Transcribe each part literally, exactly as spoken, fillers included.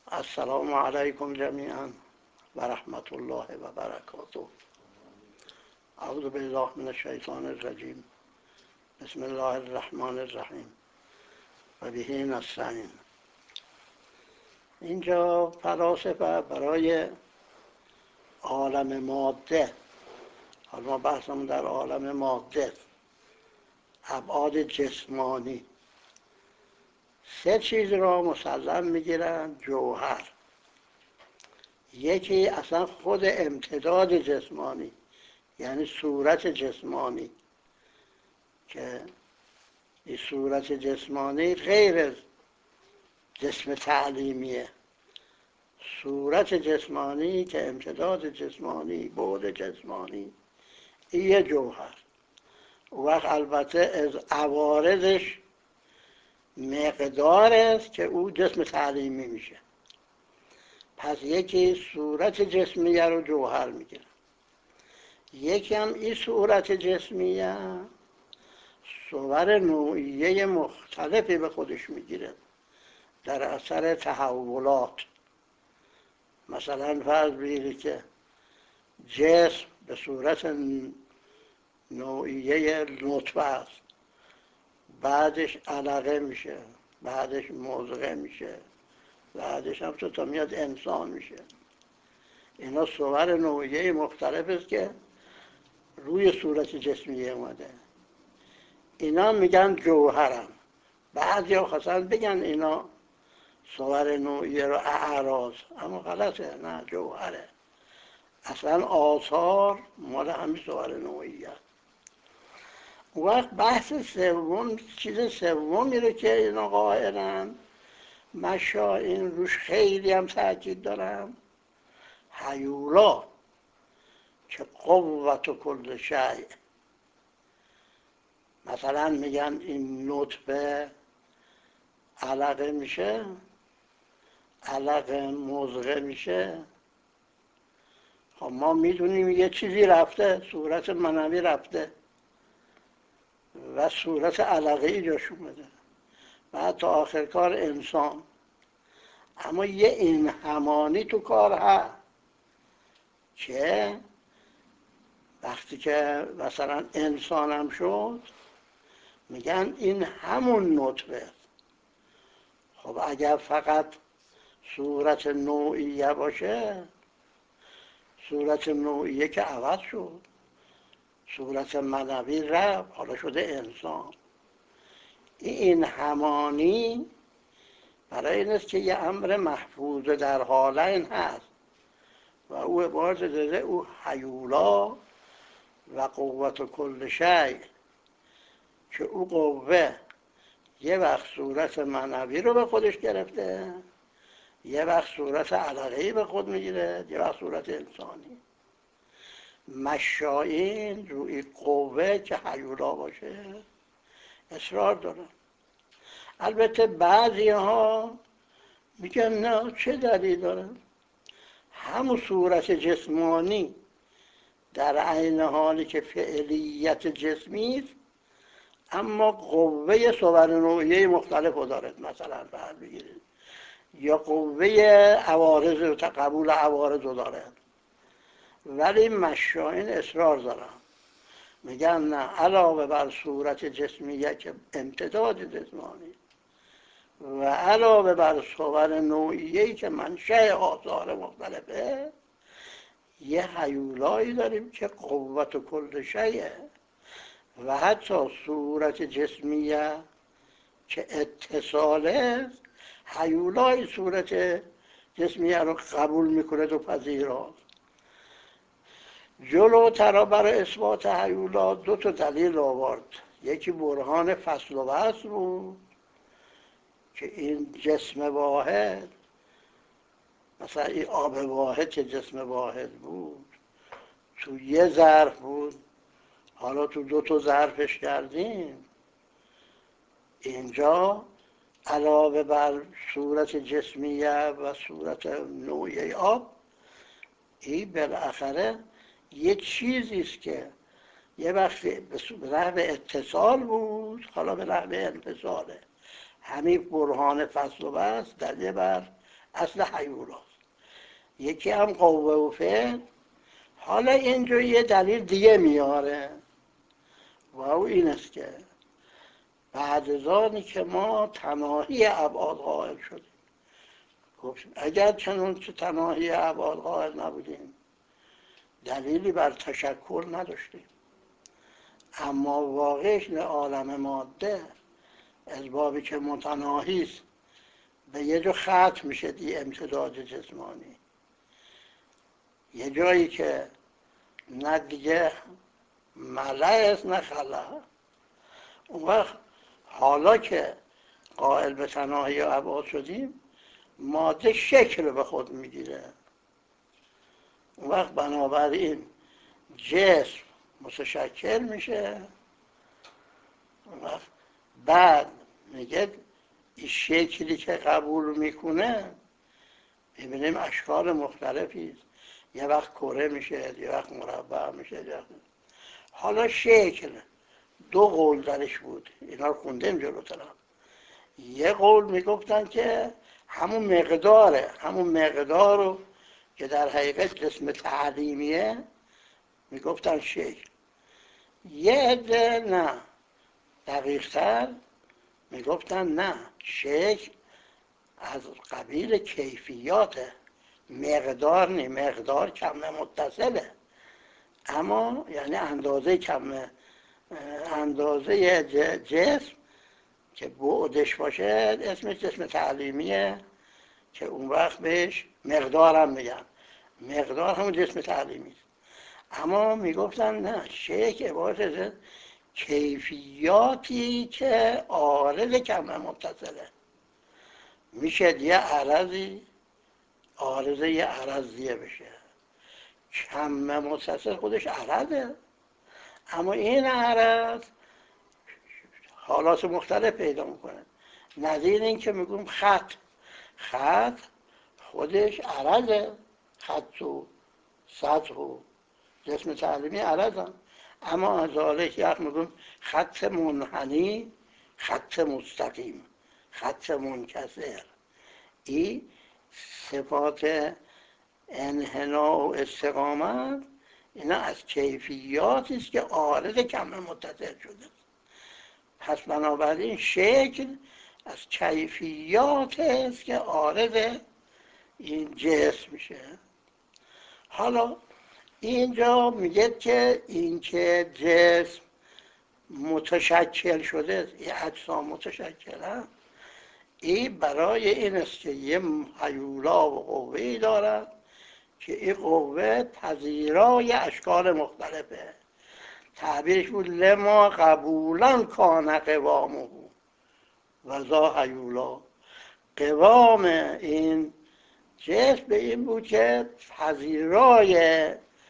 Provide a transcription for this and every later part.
السلام علیکم جمیعا و رحمت الله و برکاته. اعوذ بالله من الشیطان الرجیم. بسم الله الرحمن الرحیم و به نستعین. اینجا فلاسفه برای عالم ماده، حالا ما بحثمون در عالم ماده، ابعاد جسمانی، سه چیز را مسلم میگیرن جوهر. یکی اصلا خود امتداد جسمانی، یعنی صورت جسمانی، که این صورت جسمانی غیر از جسم تعلیمیه. صورت جسمانی که امتداد جسمانی، بعد جسمانی، این یه جوهر. وقت البته از عوارضش مقدار است که او جسم تعلیمی میشه. پس یکی صورت جسمیه رو جوهر میگیره، یکی هم این صورت جسمیه صور نوعیه مختلفی به خودش میگیره در اثر تحولات. مثلا فرض بگیرید که جسم به صورت نوعیه نطفه است، بعدش علقه میشه، بعدش مضغه میشه، بعدش هم تا میاد انسان میشه. اینا صور نوعیه مختلف است که روی صورت جسمیه اومده. اینا میگن جوهرن. بعضی ها خواستن بگن اینا صور نوعیه رو اعراض، اما غلطه، نه، جوهره. اصلا آثار مال همین صور نوعیه. اون وقت بحث سوم، چیز سومی رو که اینا قائلن، مشائین روش خیلی هم تاکید دارم، هیولا، که قوت و کل شیء. مثلا میگن این نطفه علقه میشه، علقه مضغه میشه. خب ما میدونیم یه چیزی رفته، صورت منوی رفته و صورت علقه ای جاش اومده، بعد تا آخر کار انسان. اما یه این همانی تو کار هست که وقتی که مثلا انسانم شد میگن این همون نطفه. خب اگر فقط صورت نوعیه باشه، صورت نوعیه که عوض شد، صورت معنوی رفت، حالا شده انسان. این همانی برای این است که یه امر محفوظ در حالین هست و او عبارت داره او هیولا و قوت و کل شیء، که او قوه یه وقت صورت معنوی رو به خودش گرفته، یه وقت صورت علقه‌ای به خود میگیره، یه وقت صورت انسانی. مشائین روی قوه که هیولا باشه اصرار دارن. البته بعضی ها میگن نه، چه دلیل داره؟ همون صورت جسمانی در عین حالی که فعلیت جسمی است، اما قوه صور نوعیه مختلف رو دارد. مثلا فرض بگیرید یا قوه عوارض و قبول عوارض رو دارد، ولی مشائین اصرار دارن، میگن نه، علاوه بر صورت جسمیه که امتداد جسمانی و علاوه بر صور نوعیه‌ای که منشأ آثار مختلفه، یه هیولایی داریم که قوت و کل شیء. و حتی صورت جسمیه که اتصاله، هیولای صورت جسمیه رو قبول میکنه و پذیراست. جلوتر برای اثبات هیولا دو تا دلیل آورد. یکی برهان فصل و وصل بود که این جسم واحد، مثلا این آب واحد که جسم واحد بود، تو یه ظرف بود، حالا تو دو تا ظرفش کردیم. اینجا علاوه بر صورت جسمیه و صورت نوعی آب، این بالاخره یه چیزی است که یه وقتی به نحو اتصال بود، حالا به نحو انفصاله. همین برهان فصل و وصل دلیل بر اصل هیولاست. یکی هم قوه و فعل. حالا اینجا یه دلیل دیگه میاره و او این است که بعد از آنی که ما تناهی ابعاد قائل شدیم، گفتیم اگر چنون که تناهی ابعاد قائل نبودیم دلیلی بر تشکل نداشتیم، اما واقعش عالم ماده از بابی که متناهی است به یه جا ختم میشه دی امتداد جسمانی، یه جایی که نه دیگه ملع است نه خلا. اون وقت حالا که قائل به تناهی ابعاد شدیم ماده شکل به خود میگیره. اون وقت بنابراین جسم متشکل میشه. اون وقت بعد میگه این شکلی که قبول میکنه میبینیم اشکال مختلفی است. یه وقت کره میشه، یه وقت مربع میشه، یه وقت. حالا شکل دو قول درش بود، اینا رو خوندیم جلوتر. یه قول میگفتن که همون مقداره، همون مقدار رو که در حقیقت جسم تعلیمیه میگفتن شکل. یه عده نه، دقیق‌تر میگفتن نه، شکل از قبیل کیفیاته، مقدار نی، مقدار کم متصله، اما یعنی اندازه کم، اندازه جسم که بعدش باشه اسمش جسم تعلیمیه که اون وقت بهش مقدار هم میگن. مقدار همون جسم تعلیمی است. اما میگفتن نه، شکل عبارت از کیفیاتی که عارض کم متصله. میشه یه عرضی عارضه یه عرضیه بشه، کم متصل خودش عرضه، اما این عرض حالات مختلف پیدا میکنه. نظیر این که میگم خط، خط خودش عرضه، خط و سطح و جسم تعلیمی عرضن، اما از ذالک یک میگم خط منحنی، خط مستقیم، خط منکسر. این صفات انحنا و استقامت اینا از کیفیاتی است که عارض کم متصل شده. پس بنابراین شکل از کیفیات است که عارض این جسم میشه. حالا اینجا میگه که این که جسم متشکل شده، این اجسام متشکل هست، این برای این است که یه هیولا و قوه‌ای دارد که این قوه پذیرای اشکال مختلفه. تعبیرش بود لما قبولا کان قوامه و ذا هیولا. قوام این جسم به این بود که پذیرای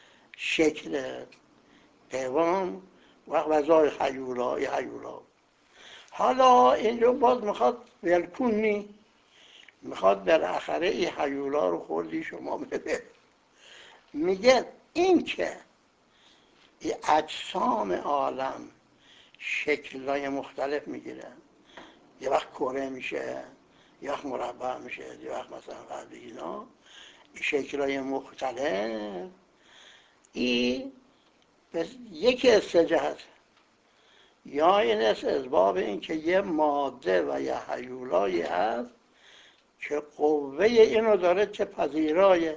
شکل قوام و ذا هیولا، هیولا. حالا اینجا باز میخواد ولکنی، میخواد بالاخره این هیولا رو خوردی شما بده. میگه این که این اجسام عالم شکل‌های مختلف میگیره، یه وقت کره میشه، یه وقت مربع میشه، یه وقت مثلا قلب، اینا این شکل‌های مختلف، این یکی از سه جهت، یا این است از باب این که یه ماده و یه هیولایی هست که قوه اینو داره که پذیرای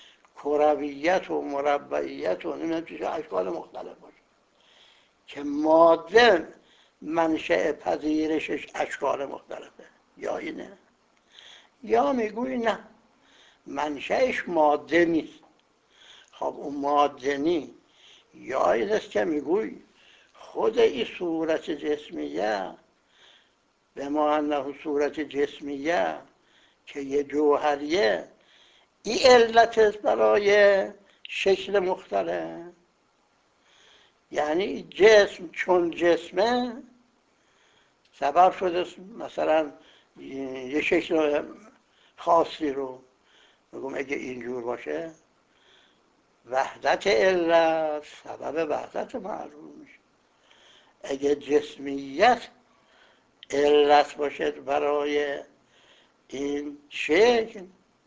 کرویت و مربعیت و نمیدونم چیز اشکال مختلف باشه، که ماده منشأ پذیرشش اشکال مختلفه. یا اینه، یا میگوی نه، منشأش ماده نیست. خب اون ماده نی، یا این است که میگوی خود این صورت جسمیه به ما انه صورت جسمیه که یه جوهریه، این علت است برای شکل مختلف. یعنی جسم چون جسمه سبب شده مثلا یه شکل خاصی رو، میگم اگه اینجور باشه وحدت علت سبب وحدت معلوم میشه. اگه جسمیت علت باشه برای این شکل،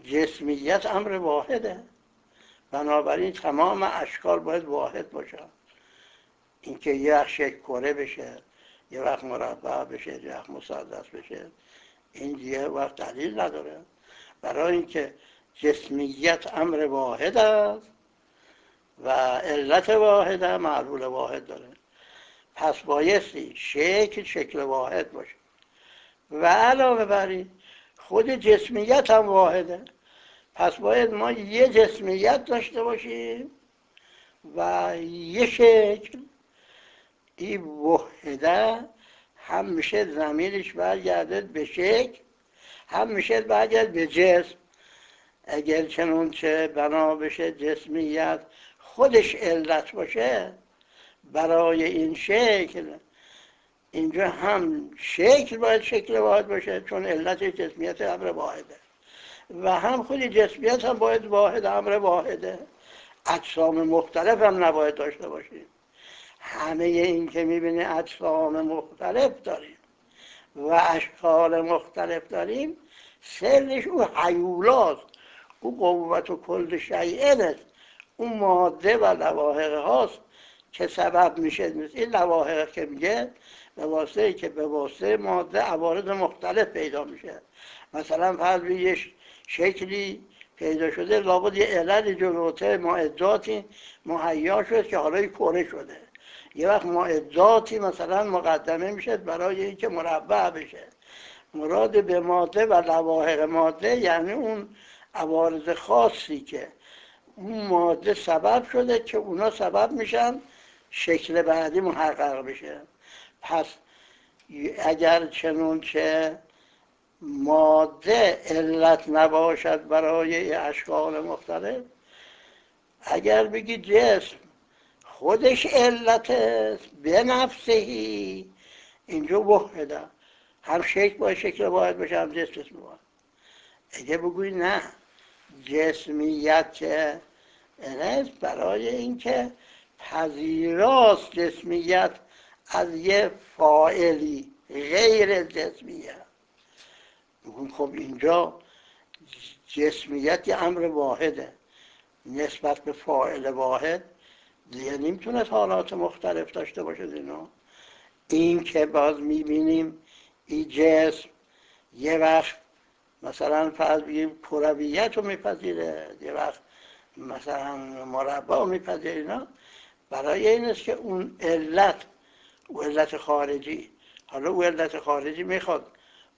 جسمیت امر واحده، بنابراین تمام اشکال باید واحد باشه. اینکه یه وقت شکل کره بشه، یه وقت مربع بشه، یه وقت مثلث بشه، این یه وقت دلیل نداره. برای اینکه جسمیت امر واحد است و علت واحد هم معلول واحد داره، پس بایستی شکل شکل واحد باشه و علاوه بر این خود جسمیت هم واحده. پس باید ما یه جسمیت داشته باشیم و یه شکل. این وحده هم میشه ضمیرش برگرده به شکل، هم میشه برگرد به جسم. اگر چنانچه بنا بشه جسمیت خودش علت باشه برای این شکل، اینجا هم شکل باید شکل واحد باشه چون علت جسمیت امر واحده، و هم خود جسمیت هم باید واحد امر واحده. اجسام مختلف هم نباید داشته باشیم. همه این که میبینی اجسام مختلف داریم و اشکال مختلف داریم، سرش او هیولاست، او قوت و کل شیئن، اون ماده و لواحق هاست که سبب میشه. این لواحق که میگه به واسطه که به واسطه ماده عوارض مختلف پیدا میشه. مثلا فرض یه شکلی پیدا شده، لابد یه علت جلوتر معداتی مهیا شد که حالا کره شده. یه وقت معداتی مثلا مقدمه میشه برای اینکه مربع بشه. مراد به ماده و لواحق ماده یعنی اون عوارض خاصی که اون ماده سبب شده که اونا سبب میشن شکل بعدی محقق بشه. پس اگر چنانچه ماده علت نباشد برای اشکال مختلف، اگر بگی جسم خودش علت است به نفسهی، اینجا وحده، هم شکل باید شکل واحد باشه، هم جسم جسم واحد. اگه بگوی نه جسمیت که اینه برای اینکه پذیراست جسمیت از یه فاعلی غیر جسمیت، خب اینجا جسمیت یه امر واحده نسبت به فاعل واحد، دیگه نمیتونه حالات مختلف داشته باشه. اینا این که باز میبینیم این جسم یه وقت مثلا فرض بگیم کرویت رو میپذیره، یه وقت مثلا مربع رو میپذیره. اینا برای این است که اون علت و علت خارجی، حالا او علت خارجی میخواد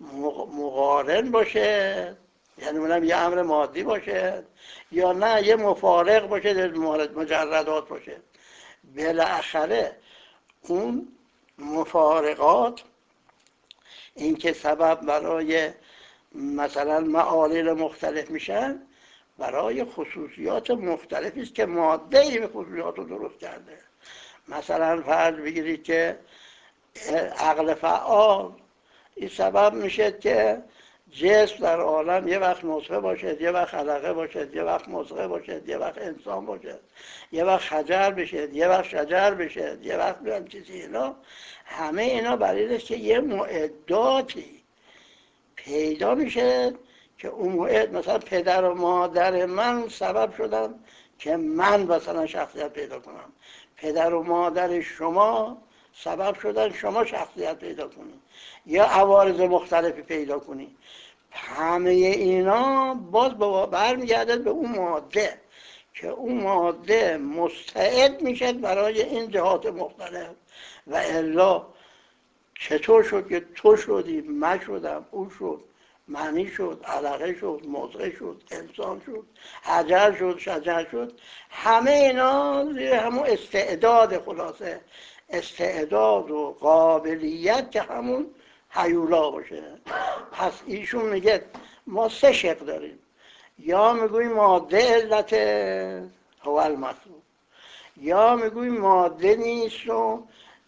مقارن باشه، یعنی اونم یه امر مادی باشه، یا نه یه مفارق باشه، مجردات باشه. بالاخره اون مفارقات این که سبب برای مثلا معالل مختلف میشن، برای خصوصیات مختلفی است که ماده این خصوصیات رو درست کرده. مثلا فرض بگیرید که عقل فعال این سبب میشه که جسم در عالم یه وقت نطفه باشد، یه وقت علقه باشد، یه وقت مضغه باشد، یه وقت انسان باشد، یه وقت حجر بشه، یه وقت شجر بشه، یه وقت بیان چیزی. اینا همه اینا برای است که یه معداتی پیدا میشه که اون معد، مثلا پدر و مادر من سبب شدن که من مثلا شخصیت پیدا کنم، پدر و مادر شما سبب شدن شما شخصیت پیدا کنید یا عوارض مختلفی پیدا کنید. همه اینا باز برمیگرده به اون ماده که اون ماده مستعد میشه برای این جهات مختلف. و الا چطور شد که تو شدی، من شدم، او شد، معنی شد، علقه شد، مضغه شد، انسان شد، حجر شد، شجر شد. همه اینا زیر همون استعداد، خلاصه استعداد و قابلیت که همون هیولا باشه. پس ایشون میگه ما سه شق داریم، یا میگویم ماده علت هو المطلوب، یا میگویم ماده نیست و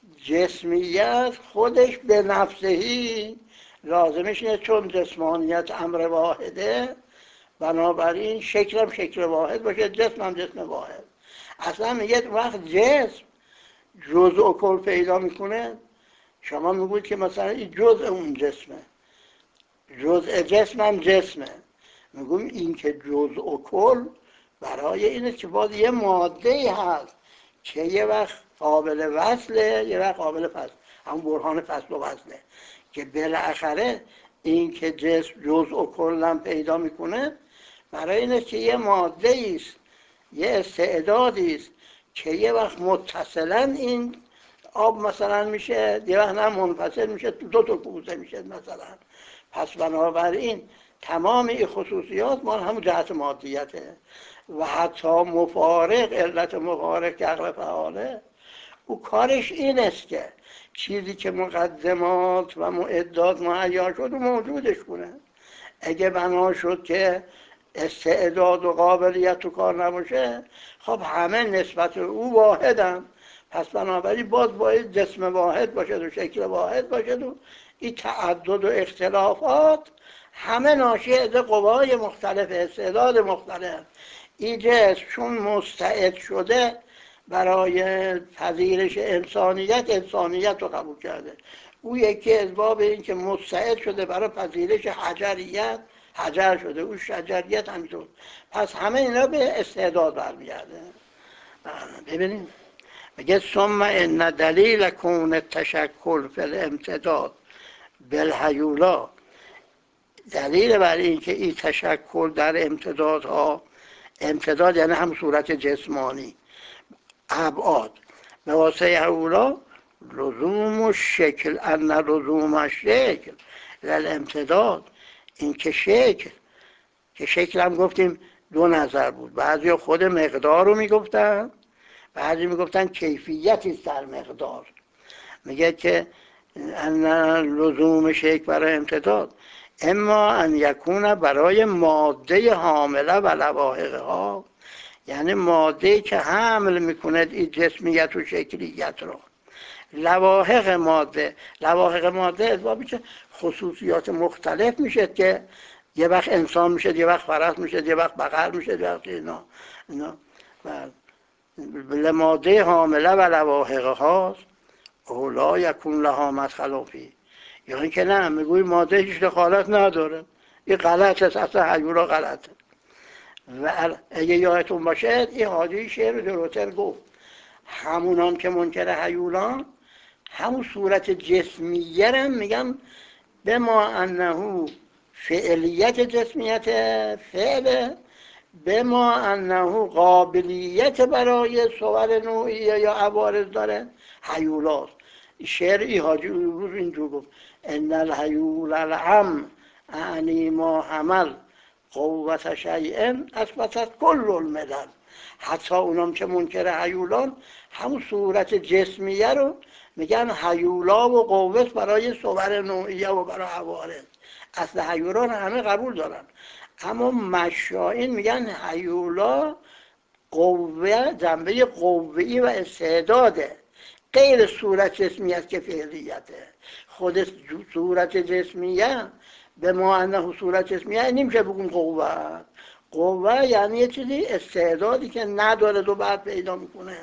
جسمیت خودش به نفسهی لازمش اینه، چون جسمانیت امر واحده بنابراین شکلم شکل واحد باشه، جسمم جسم واحد. اصلا میگه وقت جسم جزء و کل پیدا میکنه، شما میگوید که مثلا این جزء اون جسمه، جزء جسمم جسمه، میگویم این که جزء و کل برای اینه که باز یه ماده هست که یه وقت قابل وصله یه وقت قابل فصل، همون برهان فصل و وصله، که بالاخره این که جسم جزء و کلا پیدا میکنه برای اینه که یه ماده است، یه استعدادی است که یه وقت متصلا این آب مثلا میشه، یه وقت نه منفصل میشه، دو تا کوزه میشه مثلا. پس بنابراین تمام این خصوصیات مال همون جهت مادیته و حتی مفارق، علت مفارق که عقل فعاله، او کارش این است که چیزی که مقدمات و معدات مهیا شد و موجودش کنه. اگه بنا شد که استعداد و قابلیت تو کار نباشه، خب همه نسبت او واحدن، پس بنابراین باز باید جسم واحد باشد و شکل واحد باشد و این تعدد و اختلافات همه ناشی از قوای مختلف، استعداد مختلف. این جسم چون مستعد شده برای پذیرش انسانیت، انسانیت رو قبول کرده. او یکی از باب این که مستعد شده برای پذیرش حجریت، حجر شده، او شجریت همینطور. پس همه اینا به استعداد برمیگرده. ببینیم میگه ثم ان دلیل کون تشکل فی الامتداد بالهیولا، دلیل بر این که این تشکل در امتدادها، امتداد یعنی هم صورت جسمانی، ابعاد به واسطه هیولا، لزوم و شکل، ان لزوم شکل للامتداد، این که شکل، که شکل هم گفتیم دو نظر بود، بعضی خود مقدار رو میگفتن، بعضی میگفتن کیفیتی است در مقدار. میگه که ان لزوم شکل برای امتداد اما ان یکون برای ماده حامله و لواحقها، یعنی ماده که حمل میکنه این جسمیت و شکلیت رو. لواحق ماده، لواحق ماده ازباب میشه خصوصیات مختلف میشه که یه وقت انسان میشه، یه وقت فرس میشه، یه وقت بقر میشه، یه وقت اینا اینا لماده حامله و لواحق هاست اولا یکون لها مدخل فی، یعنی که نه میگوی ماده هیچ دخالت نداره، این غلط است، اصلا هیولا غلطه. و اگه یادتون باشه این حاجی شعر رو جلوتر گفت، همونان که منکر هیولان همون صورت جسمیه رو میگم به ما انه فعلیت جسمیت فعل، به ما انه قابلیت برای صور نوعیه یا عوارض داره، هیولاست. شعر ای حاجی روز اینجور گفت ان الهیول العم اعنی ما حمل قوت شیء اثبتت کل الملل، حتی اونام که منکر هیولان همون صورت جسمیه رو میگن هیولا و قوت برای صور نوعیه و برای عوارض. اصل هیولا رو همه قبول دارن، اما مشائین میگن هیولا قوه، جنبه قوه‌ای و استعداده، غیر صورت جسمیت که فعلیته. خود صورت جسمیه به ما انه صورت جسمیه نمیشه بگیم قوه. قوه یعنی یه چیزی استعدادی که نداره دو بعد پیدا میکنه.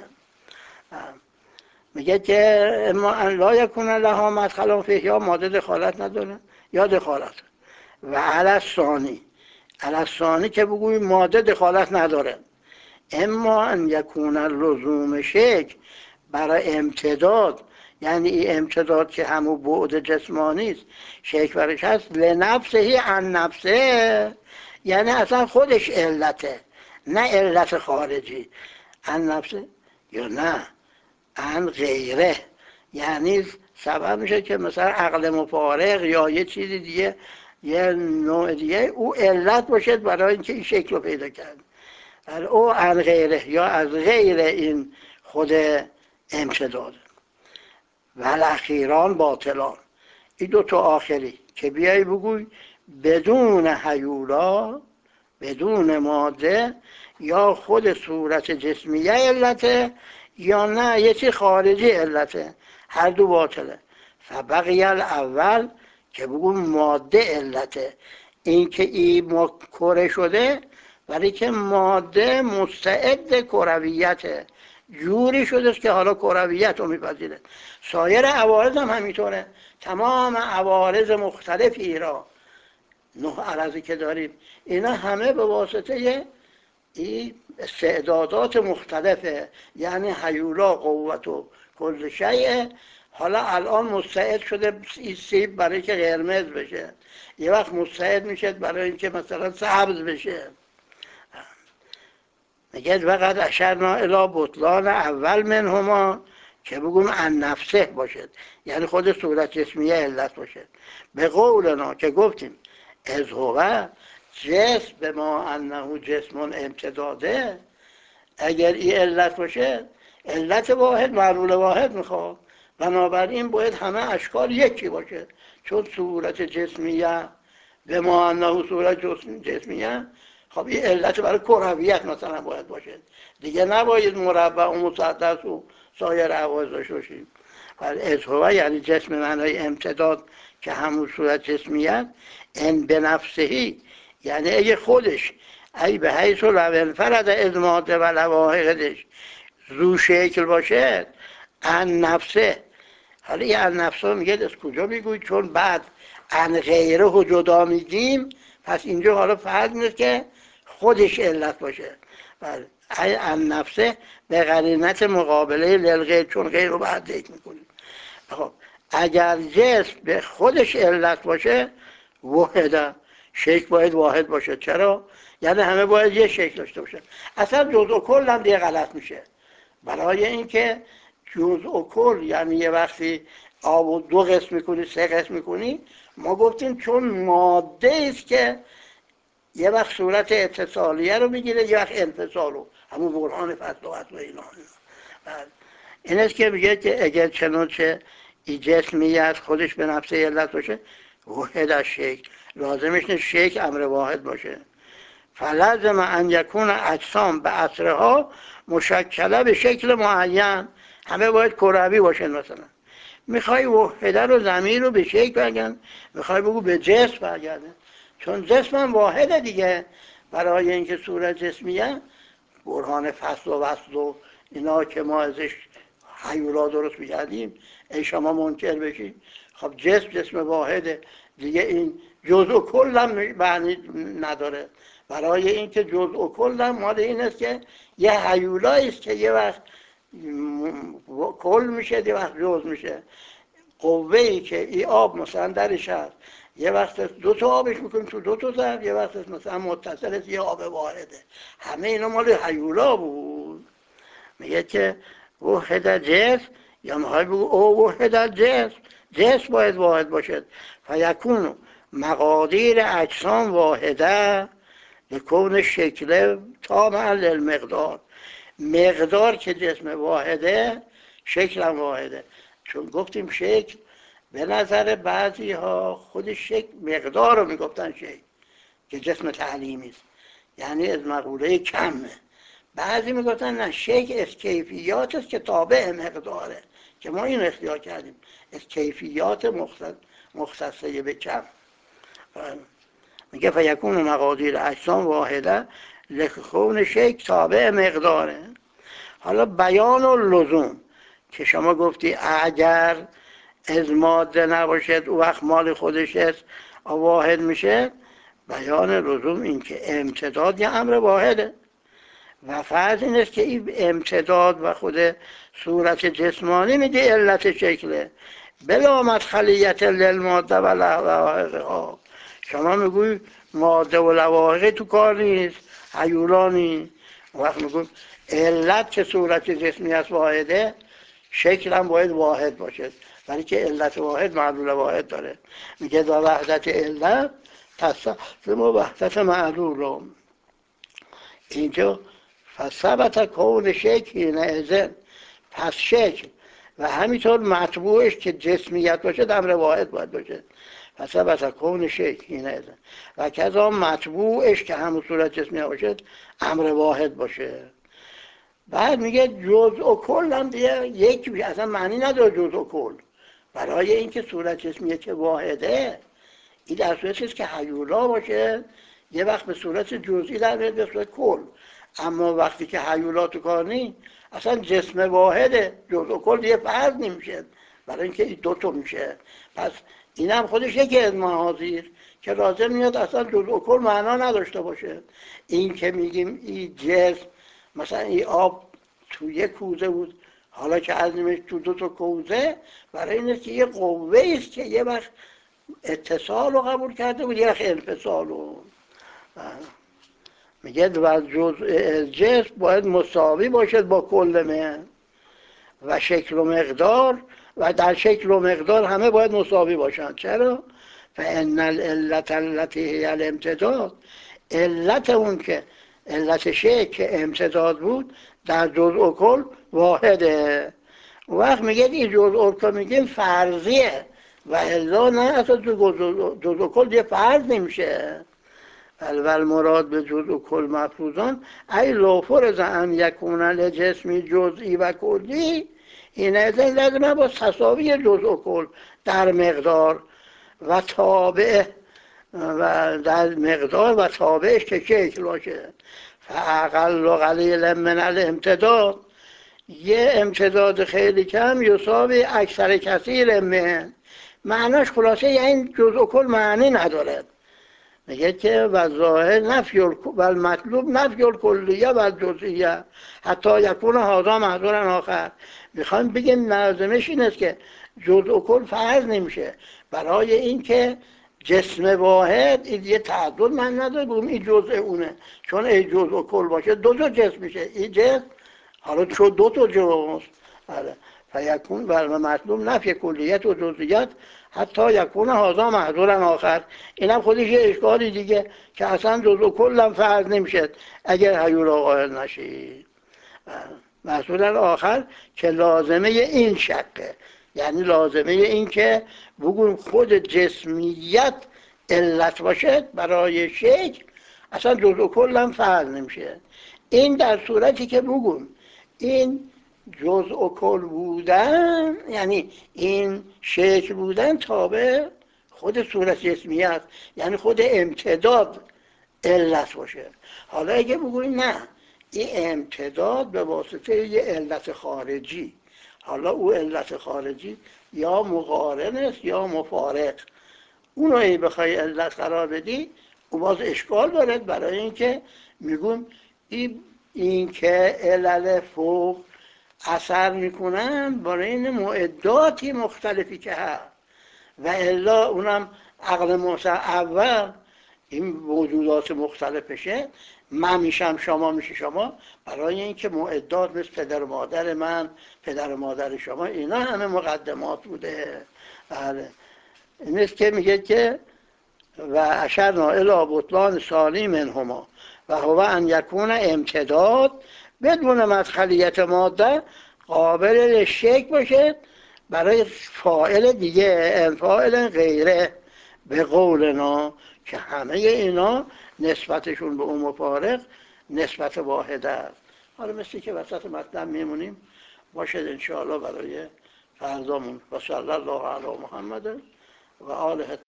میگه که اما ان لا یکون لها مدخل فیه، یا ماده دخالت نداره یا دخالت. و علی ثانی، علی ثانی که بگویم ماده دخالت نداره، اما ان یکون لزوم شکل برای امتداد، یعنی این امتداد که همون بعد جسمانی است شکل برش هست، لنفسه عن نفسه، یعنی اصلا خودش علته، نه علت خارجی. عن نفسه یا نه عن غیره، یعنی سبب میشه که مثلا عقل مفارق یا یه چیزی دیگه، یه نوع دیگه او علت باشد برای اینکه این شکل رو پیدا کرد. او عن غیره یا از غیر این خود امتداد. و الاخیران باطلان، این دو تا آخری که بیایی بگوی بدون هیولا، بدون ماده، یا خود صورت جسمیه علته یا نه یه چی خارجی علته، هر دو باطله. فبقی الاول که بگو ماده علته، این که این کره شده ولی که ماده مستعد کرویته، جوری شده که حالا کرویت رو میپذیره. سایر عوارض هم همینطوره، تمام عوارض مختلفی را نه عرضی که داریم، اینا همه به واسطه این استعدادات مختلفه، یعنی هیولا، قوت و کل شیء. حالا الان مستعد شده این سیب برای که قرمز بشه، یه وقت مستعد میشه برای اینکه مثلا سبز بشه. میگه وقت اشرنا الی بطلان اول منهما، که بگویم ان نفسه باشد، یعنی خود صورت جسمیه علت باشد. به قولنا که گفتیم از هو جسم به ما انه جسم امتداده، اگر این علت باشه، علت واحد معلول واحد میخواد، بنابراین باید همه اشکال یکی باشه، چون صورت جسمیه به ما انه صورت جسمیه، خب این علت برای کرویت مثلا باید باشه دیگه، نباید مربع و مسدس و سایر عوارض داشته باشیم. ولی از هو یعنی جسم معنای امتداد که همون صورت جسمیت، ان به نفسهی یعنی اگه خودش ای به حیث و لو انفرد از ماده و لواحقش ذو شکل باشه، ان نفسه. حالا این ان نفسه میگه از کجا میگوید؟ چون بعد ان غیره رو جدا میگیم، پس اینجا حالا فرض نیست که خودش علت باشه. بله، ای ان نفسه به قرینت مقابله للغیر، چون غیر رو بعد ذکر میکنیم. خب اگر جسم به خودش علت باشه، وحده، شکل باید واحد باشه. چرا؟ یعنی همه باید یه شکل داشته باشه. اصلا جزء و کل هم دیگه غلط میشه، برای اینکه جزء و کل یعنی یه وقتی آب و دو قسم میکنی، سه قسم میکنی، ما گفتیم چون ماده است که یه وقت صورت اتصالیه رو میگیره، یه وقت انفصال رو، همون برهان فصل و اصل و اینا. این است که میگه که اگر چنانچه این جسمی از خودش به نفس علت باشه، وحد از شکل، لازمش نیست شکل امر واحد باشه. فلازم ان یکون اجسام به اصرها مشکله به شکل معین، همه باید کروی باشه. مثلا میخوای وحده رو ضمیر رو به شکل برگردن، میخوای بگو به جسم برگردن، چون جسم هم واحده دیگه. برای اینکه صورت جسمیه، برهان فصل و وصل و اینا که ما ازش هیولا درست میکردیم، ای شما منکر بشید، خب جسم جسم واحده دیگه، این جزء و کل هم معنی نداره. برای اینکه جزء و کل هم مال این است که یه هیولایی است که یه وقت کل میشه، یه وقت جزء میشه. قوه ای که این آب مثلا درش هست، یه وقت دو تا آبش میکنیم تو دو تا ظرف، یه وقت مثلا متصل است یه آب واحده. همه اینا مال هیولا بود. میگه که وحد جسم، یا میخوای بگو او وحد جسم، جسم باید واحد باشد. فیکون مقادیر اجسام واحده به کون شکل تابع للمقدار، مقدار که جسم واحده، شکل هم واحده. چون گفتیم شکل به نظر بعضی ها خود شکل مقدار رو میگفتن شکل که جسم تعلیمی است، یعنی از مقوله کمه. بعضی میگفتن نه، شکل از کیفیات است که تابع مقداره، که ما این اختیار کردیم از کیفیات مختص مختصه به کم. میگه فیکون مقادیر اجسام واحده لکون شکل تابع مقداره. حالا بیان و لزوم که شما گفتی اگر از ماده نباشد او وقت مال خودش است واحد میشه. بیان لزوم این که امتداد یه امر واحده و فرض این است که این امتداد و خود صورت جسمانی میگه علت شکله بلا مدخلیت للماده و لواحقها. شما میگوی ماده و لواحق تو کار نیست، هیولانی، وقت میگوی علت که صورت جسمی است واحده، شکل هم باید واحد باشه، ولی که علت واحد معلول واحد داره. میگه دا وحدت علت تستلزم وحدت معلول. اینجا فثبت کون شکل حینئذ، پس شکل و همینطور مطبوعش که جسمیت باشه امر واحد باید باشه. فثبت کون شکل حینئذ و کذا مطبوعش که همون صورت جسمیت باشه امر واحد باشه. بعد میگه جزء و کل هم دیگه یک اصلا معنی نداره جزء و کل، برای اینکه صورت جسمیه که واحده، این در صورتی است که هیولا باشه یه وقت به صورت جزئی در میاد، به صورت کل. اما وقتی که هیولا تو کار نیست، اصلا جسم واحده، جزء و کل یه فرد نمیشه، برای اینکه این دو تا میشه. پس این هم خودش یکی از محاذیر که لازم میاد اصلا جزء کل معنا نداشته باشه. این که میگیم این جسم، مثلا این آب تو یک کوزه بود، حالا که عظیمش تو دو تا کوزه، برای اینه که یه قوه است که یه وقت اتصال رو قبول کرده بود، یه وقت انفصال رو. میگه و جزء جسم باید مساوی باشد با کل من و شکل و مقدار، و در شکل و مقدار همه باید مساوی باشند. چرا؟ فان العلت التي هی الامتداد، علت اون که علت شکل که امتداد بود در جزء کل واحده. اون وقت میگه این جزء کل میگیم فرضیه، و الا نه اصلا جزء کل یه فرض نمیشه. اول مراد به جزء کل مفروضان ای لو فرض ان یکون لجسمی جزئی و کلی، این از این لازمه با تساوی جزء کل در مقدار و تابع، و در مقدار و تابعش که شکل باشه. فاقل قلیل من الامتداد، یه امتداد خیلی کم یساوی اکثر کثیر من، معناش خلاصه یعنی جزء کل معنی نداره. میگه که و ظاهر نفی و المطلوب نفی الکلیه و الجزئیه حتی یکون هذا محذورا آخر. میخوایم بگیم لازمش این است که جزء کل فرض نمیشه، برای اینکه جسم واحد این یه تعدد من نداره بگم این جزء اونه، چون این جزء کل باشه دو تا جسم میشه، این جسم حالا چون دو تا جسم. آره فیکون و مطلوب نفی کلیت و جزئیت حتی یکون هذا محذورا آخر. اینم خودش یه اشکالی دیگه که اصلا جزء کلم فرض نمیشه اگر هیولا قائل نشی. محذورا آخر که لازمه این شقه، یعنی لازمه این که بگویم خود جسمیت علت باشه برای شکل، اصلا جزء کلم فرض نمیشه. این در صورتی که بگویم این جزء کل بودن، یعنی این شکل بودن تابع خود صورت جسمیت، یعنی خود امتداد علت باشه. حالا اگه بگوییم نه این امتداد به واسطه یه علت خارجی، حالا او علت خارجی یا مقارن است یا مفارق، اونو ای بخوای علت قرار بدی او باز اشکال دارد، برای اینکه میگون این, این که علل فوق اثر میکنن برای این معداتی مختلفی که هست، و الا اونم عقل محسن اول این موجودات مختلفشه، من میشم شما میشه شما، برای اینکه معدات مثل پدر و مادر من، پدر و مادر شما، اینا همه مقدمات بوده. بله این است که میگه که و اشرنا الی بطلان ثانی منهما و هو ان یکون امتداد بدون مدخلیت ماده قابل للشک باشه برای فاعل دیگه، فاعل غیره، به قولنا که همه اینا نسبتشون به اون مفارق نسبت واحده است. حالا مثل که وسط مطلب میمونیم، باشد انشاءالله برای فردامون. و صلی الله علی محمد و آله